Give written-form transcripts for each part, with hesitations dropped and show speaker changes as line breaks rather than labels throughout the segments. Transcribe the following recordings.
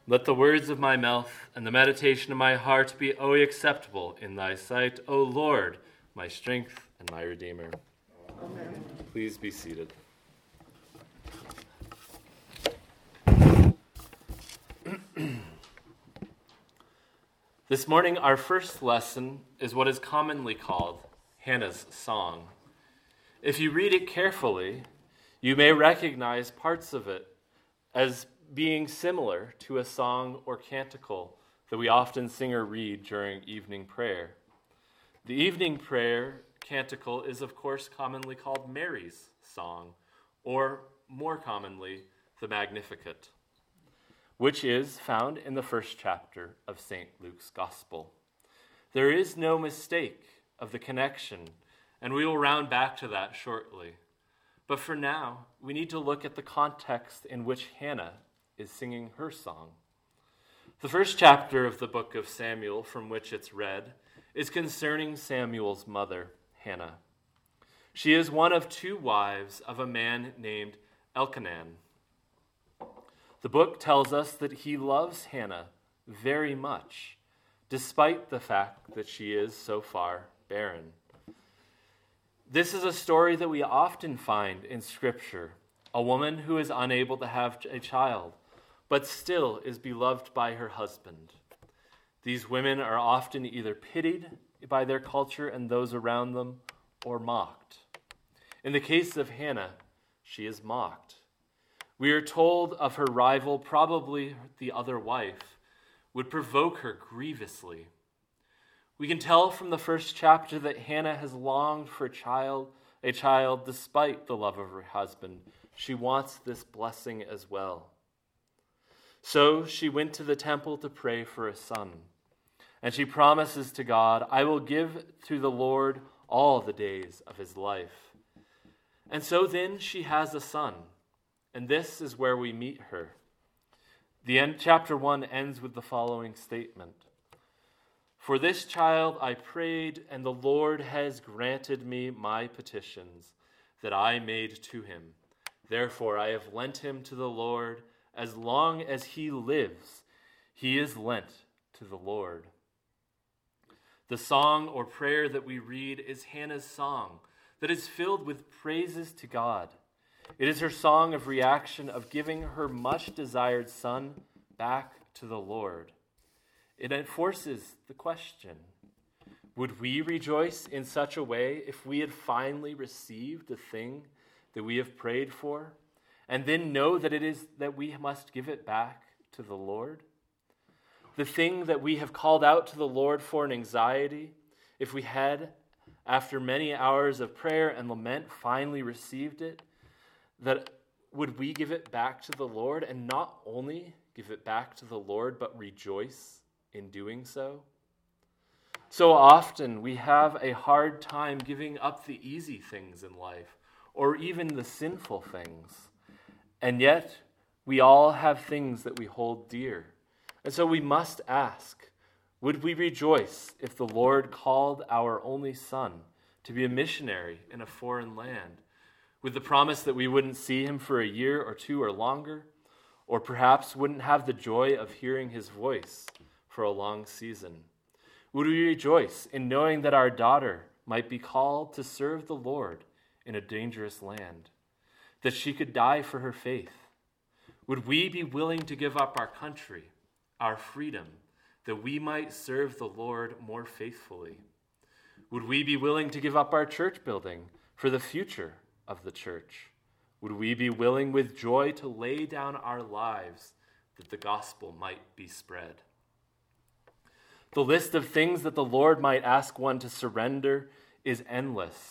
Let the words of my mouth and the meditation of my heart be acceptable in thy sight, O Lord, my strength and my Redeemer. Amen. Please be seated. This morning, our first lesson is what is commonly called Hannah's Song. If you read it carefully, you may recognize parts of it as being similar to a song or canticle that we often sing or read during evening prayer. The evening prayer canticle is, of course, commonly called Mary's Song, or more commonly, the Magnificat, which is found in the first chapter of St. Luke's Gospel. There is no mistake of the connection, and we will round back to that shortly. But for now, we need to look at the context in which Hannah is singing her song. The first chapter of the book of Samuel, from which it's read, is concerning Samuel's mother, Hannah. She is one of two wives of a man named Elkanah. The book tells us that he loves Hannah very much, despite the fact that she is so far barren. This is a story that we often find in Scripture, a woman who is unable to have a child, but still is beloved by her husband. These women are often either pitied by their culture and those around them, or mocked. In the case of Hannah, she is mocked. We are told of her rival, probably the other wife, would provoke her grievously. We can tell from the first chapter that Hannah has longed for a child despite the love of her husband. She wants this blessing as well. So she went to the temple to pray for a son. And she promises to God, I will give to the Lord all the days of his life. And so then she has a son. And this is where we meet her. Chapter 1 ends with the following statement. For this child I prayed, and the Lord has granted me my petitions that I made to him. Therefore I have lent him to the Lord. As long as he lives, he is lent to the Lord. The song or prayer that we read is Hannah's song that is filled with praises to God. It is her song of reaction of giving her much-desired son back to the Lord. It forces the question, would we rejoice in such a way if we had finally received the thing that we have prayed for? And then know that it is that we must give it back to the Lord? The thing that we have called out to the Lord for in anxiety, if we had, after many hours of prayer and lament, finally received it, that would we give it back to the Lord, and not only give it back to the Lord, but rejoice in doing so? So often we have a hard time giving up the easy things in life, or even the sinful things. And yet, we all have things that we hold dear. And so we must ask, would we rejoice if the Lord called our only son to be a missionary in a foreign land, with the promise that we wouldn't see him for a year or two or longer, or perhaps wouldn't have the joy of hearing his voice for a long season? Would we rejoice in knowing that our daughter might be called to serve the Lord in a dangerous land, that she could die for her faith? Would we be willing to give up our country, our freedom, that we might serve the Lord more faithfully? Would we be willing to give up our church building for the future of the church? Would we be willing with joy to lay down our lives that the gospel might be spread? The list of things that the Lord might ask one to surrender is endless.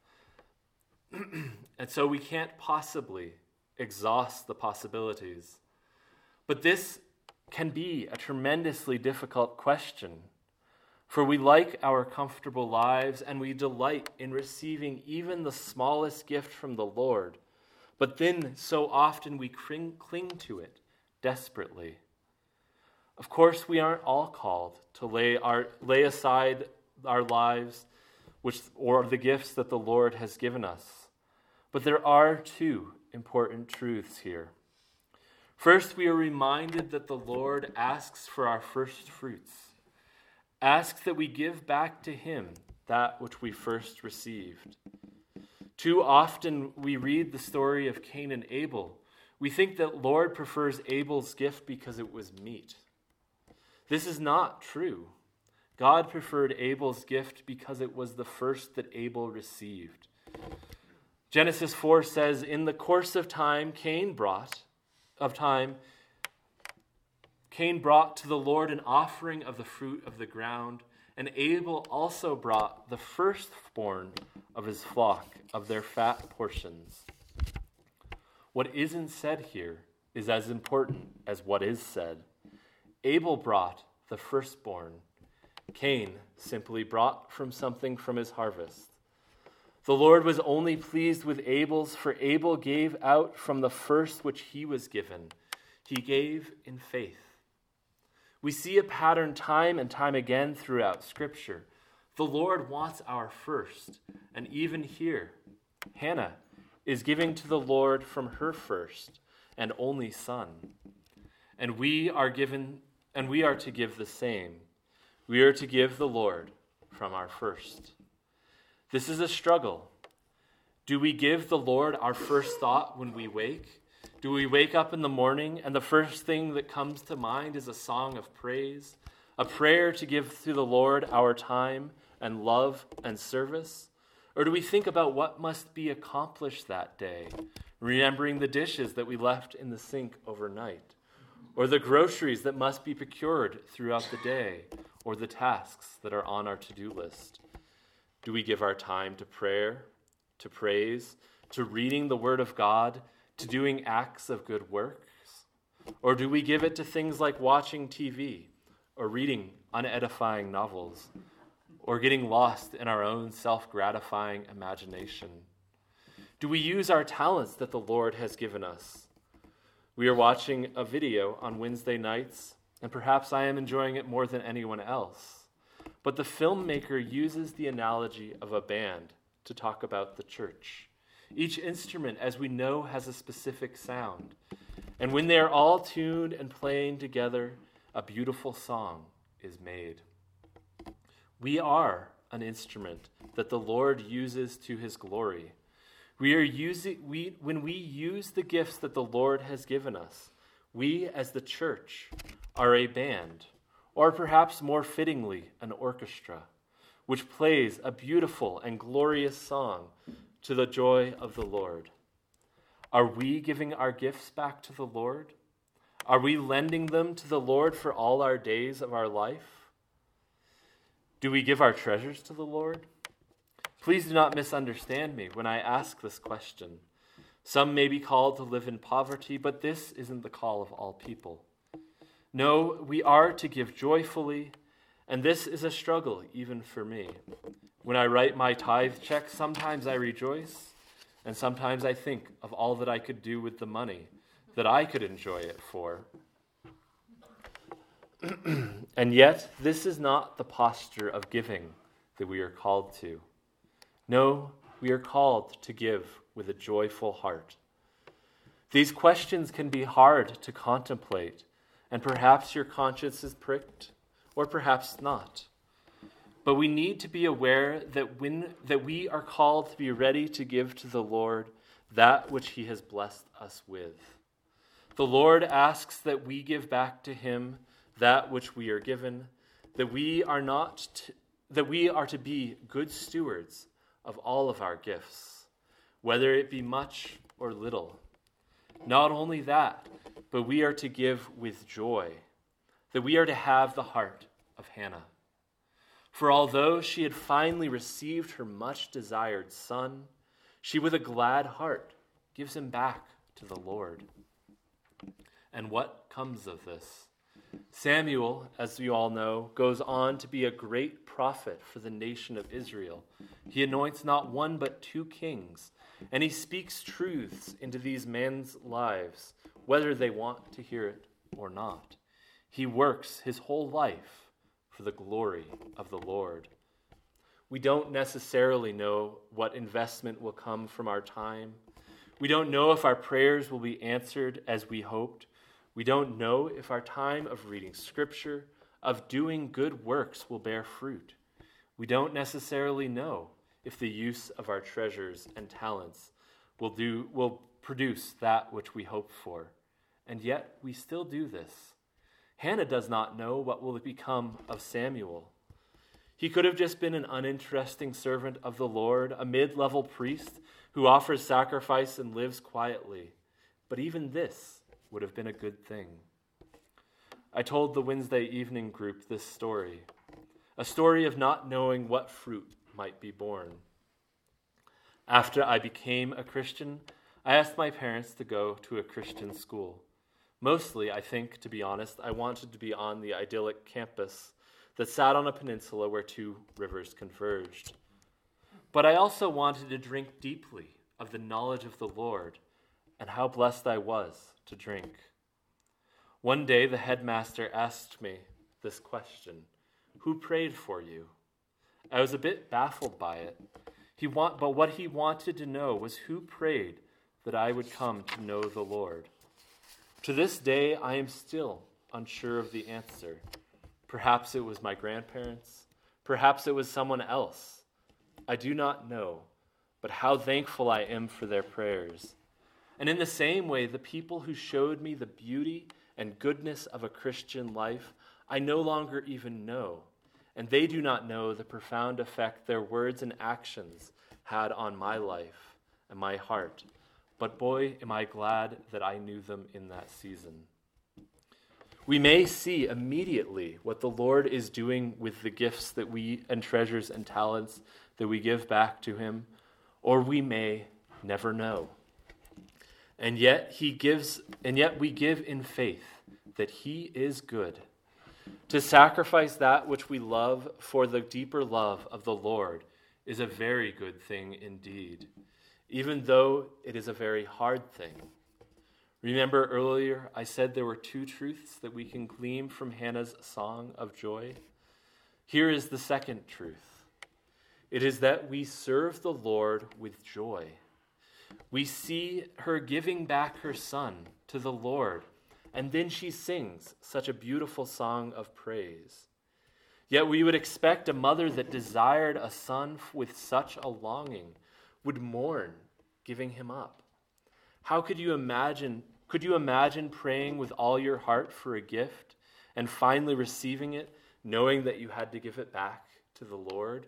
And so we can't possibly exhaust the possibilities. But this can be a tremendously difficult question, for we like our comfortable lives and we delight in receiving even the smallest gift from the Lord, but then so often we cling to it desperately. Of course, we aren't all called to lay aside our lives or the gifts that the Lord has given us. But there are two important truths here. First, we are reminded that the Lord asks for our first fruits, asks that we give back to him that which we first received. Too often we read the story of Cain and Abel. We think that Lord prefers Abel's gift because it was meat. This is not true. God preferred Abel's gift because it was the first that Abel received. Genesis 4 says, in the course of time, Cain brought to the Lord an offering of the fruit of the ground, and Abel also brought the firstborn of his flock, of their fat portions. What isn't said here is as important as what is said. Abel brought the firstborn. Cain simply brought from something from his harvest. The Lord was only pleased with Abel's, for Abel gave out from the first which he was given. He gave in faith. We see a pattern time and time again throughout Scripture. The Lord wants our first, and even here, Hannah is giving to the Lord from her first and only son. And we are to give the same. We are to give the Lord from our first. This is a struggle. Do we give the Lord our first thought when we wake? Do we wake up in the morning and the first thing that comes to mind is a song of praise, a prayer to give to the Lord our time and love and service? Or do we think about what must be accomplished that day, remembering the dishes that we left in the sink overnight, or the groceries that must be procured throughout the day, or the tasks that are on our to-do list? Do we give our time to prayer, to praise, to reading the Word of God, to doing acts of good works? Or do we give it to things like watching TV, or reading unedifying novels, or getting lost in our own self-gratifying imagination? Do we use our talents that the Lord has given us? We are watching a video on Wednesday nights, and perhaps I am enjoying it more than anyone else. But the filmmaker uses the analogy of a band to talk about the church. Each instrument, as we know, has a specific sound. And when they are all tuned and playing together, a beautiful song is made. We are an instrument that the Lord uses to his glory. When we use the gifts that the Lord has given us, we as the church are a band, or perhaps more fittingly, an orchestra, which plays a beautiful and glorious song to the joy of the Lord. Are we giving our gifts back to the Lord? Are we lending them to the Lord for all our days of our life? Do we give our treasures to the Lord? Please do not misunderstand me when I ask this question. Some may be called to live in poverty, but this isn't the call of all people. No, we are to give joyfully, and this is a struggle even for me. When I write my tithe check, sometimes I rejoice, and sometimes I think of all that I could do with the money, that I could enjoy it for. And yet, this is not the posture of giving that we are called to. No, we are called to give with a joyful heart. These questions can be hard to contemplate, and perhaps your conscience is pricked, or perhaps not. But we need to be aware that we are called to be ready to give to the Lord that which he has blessed us with. The Lord asks that we give back to him that which we are given, that we are to be good stewards of all of our gifts, whether it be much or little. Not only that, but we are to give with joy, that we are to have the heart of Hannah. For although she had finally received her much-desired son, she with a glad heart gives him back to the Lord. And what comes of this? Samuel, as you all know, goes on to be a great prophet for the nation of Israel. He anoints not one but 2 kings, and he speaks truths into these men's lives, whether they want to hear it or not. He works his whole life for the glory of the Lord. We don't necessarily know what investment will come from our time. We don't know if our prayers will be answered as we hoped. We don't know if our time of reading Scripture, of doing good works will bear fruit. We don't necessarily know if the use of our treasures and talents will produce that which we hope for. And yet we still do this. Hannah does not know what will become of Samuel. He could have just been an uninteresting servant of the Lord, a mid-level priest who offers sacrifice and lives quietly. But even this would have been a good thing. I told the Wednesday evening group this story, a story of not knowing what fruit might be born. After I became a Christian, I asked my parents to go to a Christian school. Mostly, I think, to be honest, I wanted to be on the idyllic campus that sat on a peninsula where two rivers converged. But I also wanted to drink deeply of the knowledge of the Lord, and how blessed I was to drink. One day the headmaster asked me this question: "Who prayed for you?" I was a bit baffled by it. But what he wanted to know was who prayed that I would come to know the Lord. To this day, I am still unsure of the answer. Perhaps it was my grandparents. Perhaps it was someone else. I do not know, but how thankful I am for their prayers. And in the same way, the people who showed me the beauty and goodness of a Christian life, I no longer even know, and they do not know the profound effect their words and actions had on my life and my heart. But boy, am I glad that I knew them in that season. We may see immediately what the Lord is doing with the gifts that we and treasures and talents that we give back to him, or we may never know. And yet we give in faith that he is good. To sacrifice that which we love for the deeper love of the Lord is a very good thing indeed, even though it is a very hard thing. Remember earlier I said there were two truths that we can glean from Hannah's song of joy? Here is the second truth. It is that we serve the Lord with joy. We see her giving back her son to the Lord, and then she sings such a beautiful song of praise. Yet we would expect a mother that desired a son with such a longing would mourn giving him up. How could you imagine praying with all your heart for a gift and finally receiving it, knowing that you had to give it back to the Lord?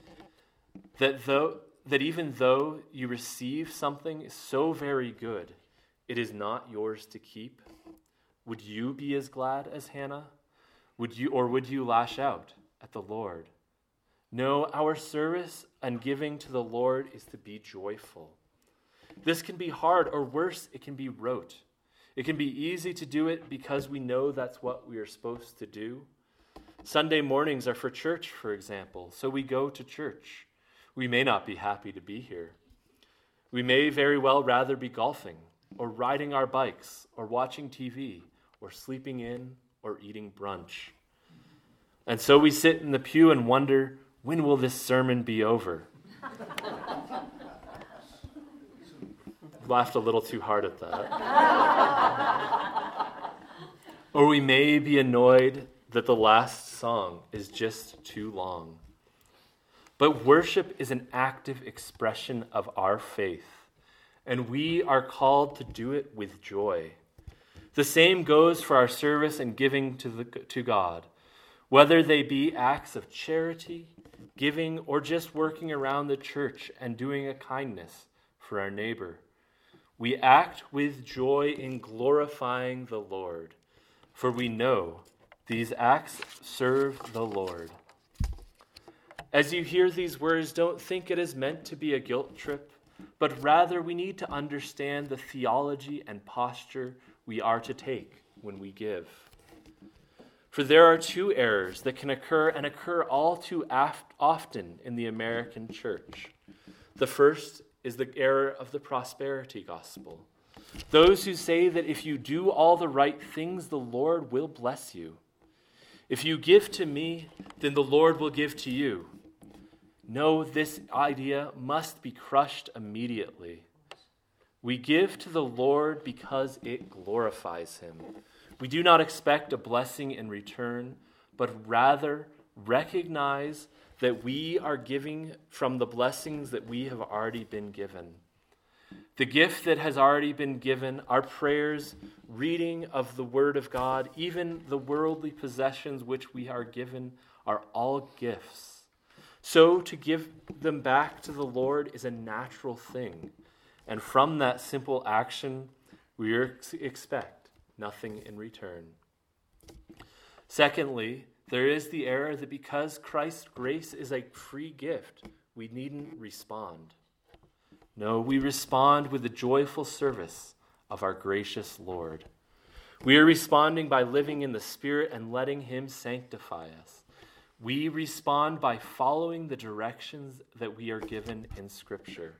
That even though you receive something so very good, it is not yours to keep? Would you be as glad as Hannah? Would you lash out at the Lord? No, our service and giving to the Lord is to be joyful. This can be hard, or worse, it can be rote. It can be easy to do it because we know that's what we are supposed to do. Sunday mornings are for church, for example, so we go to church. We may not be happy to be here. We may very well rather be golfing, or riding our bikes, or watching TV, or sleeping in, or eating brunch. And so we sit in the pew and wonder, when will this sermon be over? Laughed a little too hard at that. Or we may be annoyed that the last song is just too long. But worship is an active expression of our faith, and we are called to do it with joy. The same goes for our service and giving to God, whether they be acts of charity, giving, or just working around the church and doing a kindness for our neighbor. We act with joy in glorifying the Lord, for we know these acts serve the Lord. As you hear these words, don't think it is meant to be a guilt trip, but rather we need to understand the theology and posture we are to take when we give. For there are two errors that can occur and occur all too often in the American church. The first is the error of the prosperity gospel. Those who say that if you do all the right things, the Lord will bless you. If you give to me, then the Lord will give to you. No, this idea must be crushed immediately. We give to the Lord because it glorifies him. We do not expect a blessing in return, but rather recognize that we are giving from the blessings that we have already been given. The gift that has already been given, our prayers, reading of the Word of God, even the worldly possessions which we are given, are all gifts. So to give them back to the Lord is a natural thing. And from that simple action, we expect nothing in return. Secondly, there is the error that because Christ's grace is a free gift, we needn't respond. No, we respond with the joyful service of our gracious Lord. We are responding by living in the Spirit and letting Him sanctify us. We respond by following the directions that we are given in Scripture.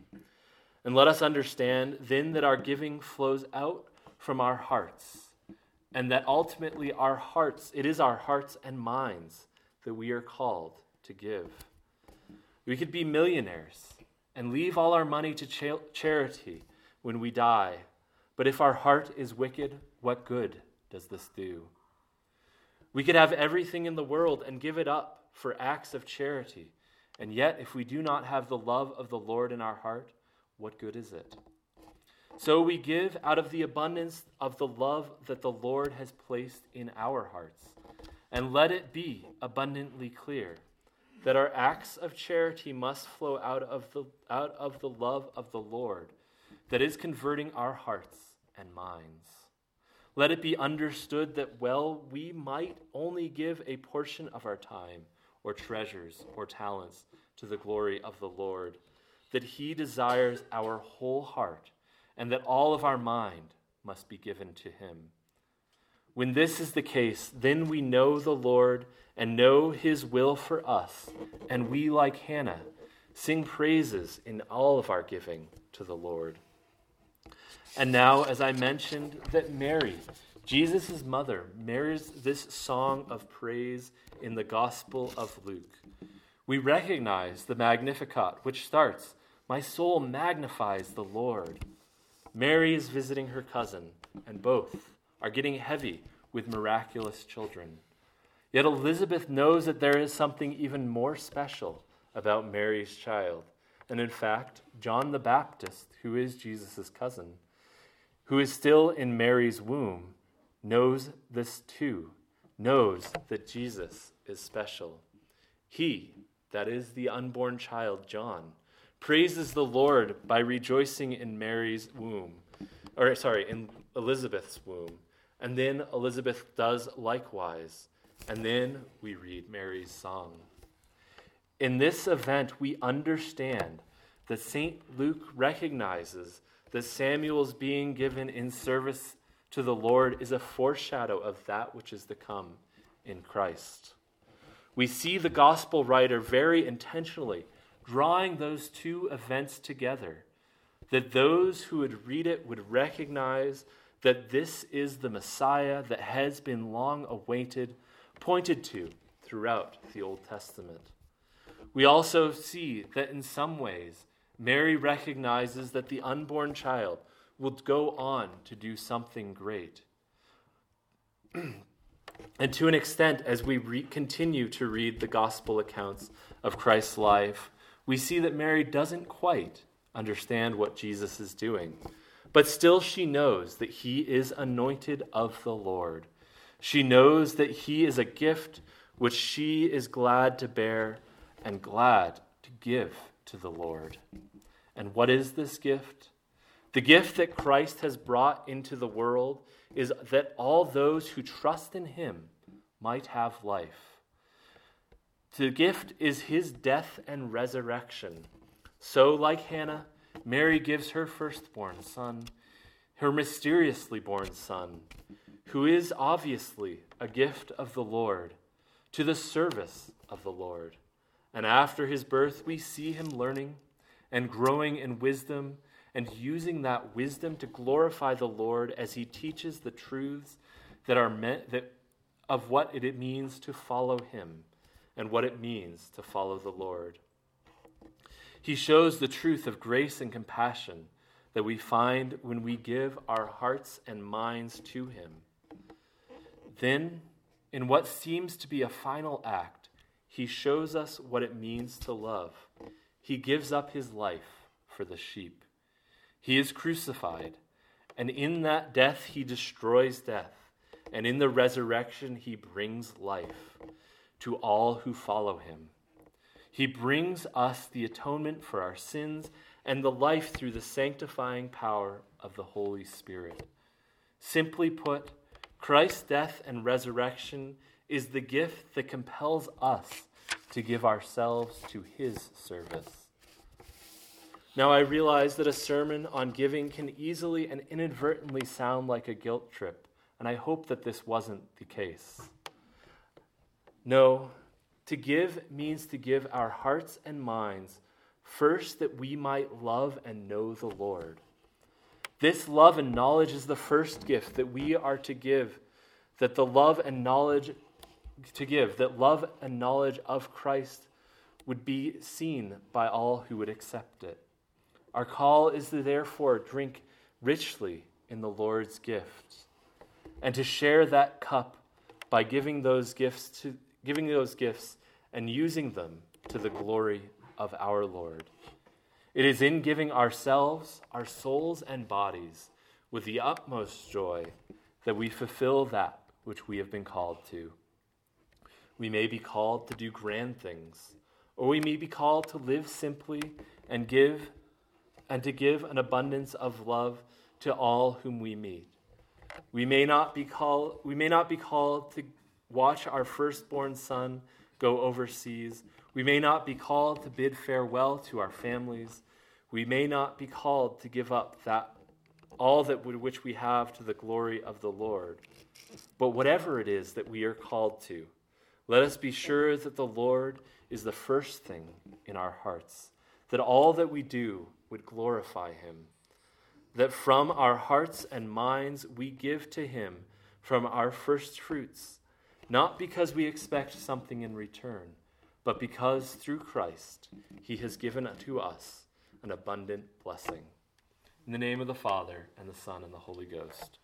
And let us understand then that our giving flows out from our hearts, and that ultimately it is our hearts and minds that we are called to give. We could be millionaires and leave all our money to charity when we die, but if our heart is wicked, what good does this do? We could have everything in the world and give it up for acts of charity, and yet if we do not have the love of the Lord in our heart, what good is it? So we give out of the abundance of the love that the Lord has placed in our hearts. And let it be abundantly clear that our acts of charity must flow out of the love of the Lord that is converting our hearts and minds. Let it be understood that while we might only give a portion of our time or treasures or talents to the glory of the Lord, that He desires our whole heart, and that all of our mind must be given to Him. When this is the case, then we know the Lord and know His will for us, and we, like Hannah, sing praises in all of our giving to the Lord. And now, as I mentioned, that Mary, Jesus' mother, marries this song of praise in the Gospel of Luke. We recognize the Magnificat, which starts, "My soul magnifies the Lord." Mary is visiting her cousin, and both are getting heavy with miraculous children. Yet Elizabeth knows that there is something even more special about Mary's child. And in fact, John the Baptist, who is Jesus' cousin, who is still in Mary's womb, knows this too, knows that Jesus is special. He, that is the unborn child, John, praises the Lord by rejoicing in in Elizabeth's womb. And then Elizabeth does likewise. And then we read Mary's song. In this event, we understand that St. Luke recognizes that Samuel's being given in service to the Lord is a foreshadow of that which is to come in Christ. We see the gospel writer very intentionally drawing those two events together, that those who would read it would recognize that this is the Messiah that has been long awaited, pointed to throughout the Old Testament. We also see that in some ways, Mary recognizes that the unborn child will go on to do something great. And to an extent, as we continue to read the gospel accounts of Christ's life, we see that Mary doesn't quite understand what Jesus is doing. But still she knows that He is anointed of the Lord. She knows that He is a gift which she is glad to bear and glad to give to the Lord. And what is this gift? The gift that Christ has brought into the world is that all those who trust in Him might have life. The gift is His death and resurrection. So, like Hannah, Mary gives her firstborn son, her mysteriously born son, who is obviously a gift of the Lord, to the service of the Lord. And after His birth, we see Him learning and growing in wisdom and using that wisdom to glorify the Lord as He teaches the truths that are of what it means to follow Him and what it means to follow the Lord. He shows the truth of grace and compassion that we find when we give our hearts and minds to Him. Then, in what seems to be a final act, he shows us what it means to love. He gives up his life for the sheep. He is crucified, and in that death he destroys death, and in the resurrection he brings life to all who follow him. He brings us the atonement for our sins and the life through the sanctifying power of the Holy Spirit. Simply put, Christ's death and resurrection is the gift that compels us to give ourselves to his service. Now I realize that a sermon on giving can easily and inadvertently sound like a guilt trip, and I hope that this wasn't the case. No, to give means to give our hearts and minds first that we might love and know the Lord. This love and knowledge is the first gift that we are to give, that love and knowledge of Christ would be seen by all who would accept it. Our call is to therefore drink richly in the Lord's gifts and to share that cup by giving those gifts and using them to the glory of our Lord. It is in giving ourselves, our souls and bodies with the utmost joy that we fulfill that which we have been called to. We may be called to do grand things, or we may be called to live simply and to give an abundance of love to all whom we meet. We may not be called to watch our firstborn son go overseas. We may not be called to bid farewell to our families. We may not be called to give up all which we have to the glory of the Lord. But whatever it is that we are called to, let us be sure that the Lord is the first thing in our hearts, that all that we do would glorify him, that from our hearts and minds we give to him from our first fruits, not because we expect something in return, but because through Christ he has given to us an abundant blessing. In the name of the Father, and the Son, and the Holy Ghost.